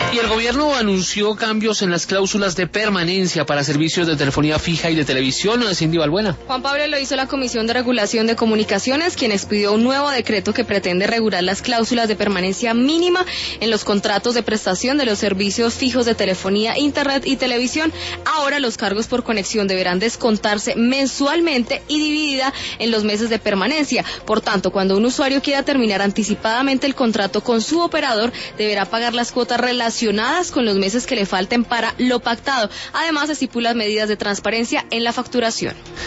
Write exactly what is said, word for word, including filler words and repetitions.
Y el gobierno anunció cambios en las cláusulas de permanencia para servicios de telefonía fija y de televisión. Cindy Balbuena. Juan Pablo, lo hizo la Comisión de Regulación de Comunicaciones, quien expidió un nuevo decreto que pretende regular las cláusulas de permanencia mínima en los contratos de prestación de los servicios fijos de telefonía, internet y televisión. Ahora los cargos por conexión deberán descontarse mensualmente y dividida en los meses de permanencia. Por tanto, cuando un usuario quiera terminar anticipadamente el contrato con su operador, deberá pagar las cuotas relacionadas con los meses que le falten para lo pactado. Además, estipula medidas de transparencia en la facturación.